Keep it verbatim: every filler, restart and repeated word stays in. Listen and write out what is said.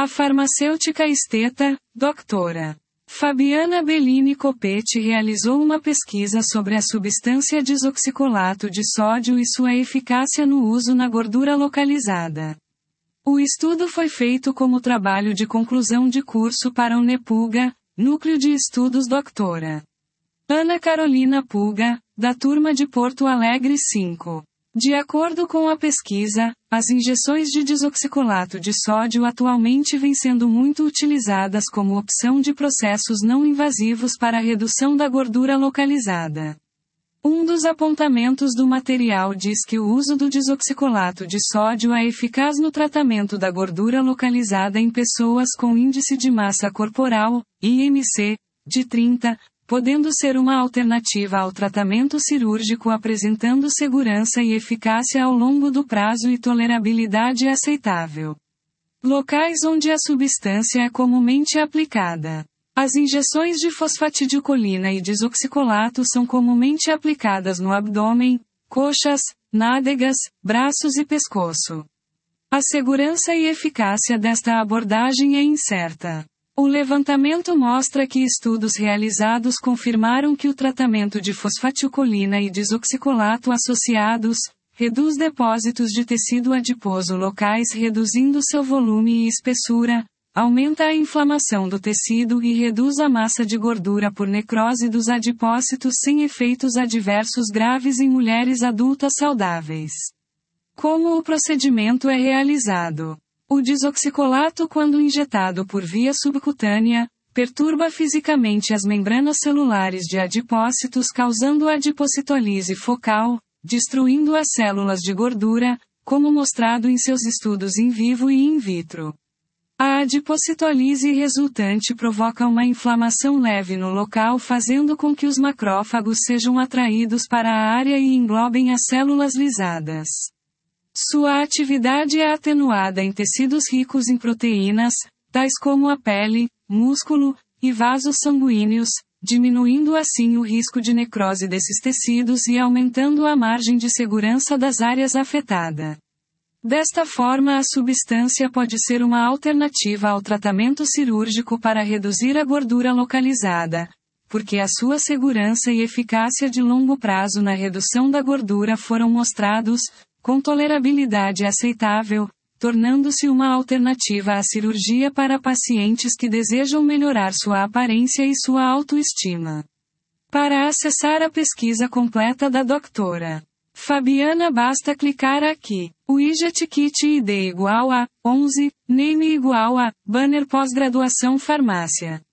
A farmacêutica esteta, doutora Fabiana Bellini Coppetti realizou uma pesquisa sobre a substância desoxicolato de sódio e sua eficácia no uso na gordura localizada. O estudo foi feito como trabalho de conclusão de curso para o NEPULGA, Núcleo de Estudos doutora Ana Carolina Pulga, da turma de Porto Alegre cinco. De acordo com a pesquisa, as injeções de desoxicolato de sódio atualmente vêm sendo muito utilizadas como opção de processos não invasivos para a redução da gordura localizada. Um dos apontamentos do material diz que o uso do desoxicolato de sódio é eficaz no tratamento da gordura localizada em pessoas com índice de massa corporal, I M C, de trinta, podendo ser uma alternativa ao tratamento cirúrgico apresentando segurança e eficácia ao longo do prazo e tolerabilidade aceitável. Locais onde a substância é comumente aplicada. As injeções de fosfatidilcolina e desoxicolato são comumente aplicadas no abdômen, coxas, nádegas, braços e pescoço. A segurança e eficácia desta abordagem é incerta. O levantamento mostra que estudos realizados confirmaram que o tratamento de fosfatilcolina e desoxicolato associados reduz depósitos de tecido adiposo locais, reduzindo seu volume e espessura, aumenta a inflamação do tecido e reduz a massa de gordura por necrose dos adipócitos sem efeitos adversos graves em mulheres adultas saudáveis. Como o procedimento é realizado? O desoxicolato, quando injetado por via subcutânea, perturba fisicamente as membranas celulares de adipócitos, causando adipocitólise focal, destruindo as células de gordura, como mostrado em seus estudos in vivo e in vitro. A adipocitólise resultante provoca uma inflamação leve no local, fazendo com que os macrófagos sejam atraídos para a área e englobem as células lisadas. Sua atividade é atenuada em tecidos ricos em proteínas, tais como a pele, músculo e vasos sanguíneos, diminuindo assim o risco de necrose desses tecidos e aumentando a margem de segurança das áreas afetadas. Desta forma, a substância pode ser uma alternativa ao tratamento cirúrgico para reduzir a gordura localizada, porque a sua segurança e eficácia de longo prazo na redução da gordura foram mostrados, com tolerabilidade aceitável, tornando-se uma alternativa à cirurgia para pacientes que desejam melhorar sua aparência e sua autoestima. Para acessar a pesquisa completa da doutora Fabiana, basta clicar aqui. Widget Kit I D igual a onze, Name igual a Banner Pós-graduação Farmácia.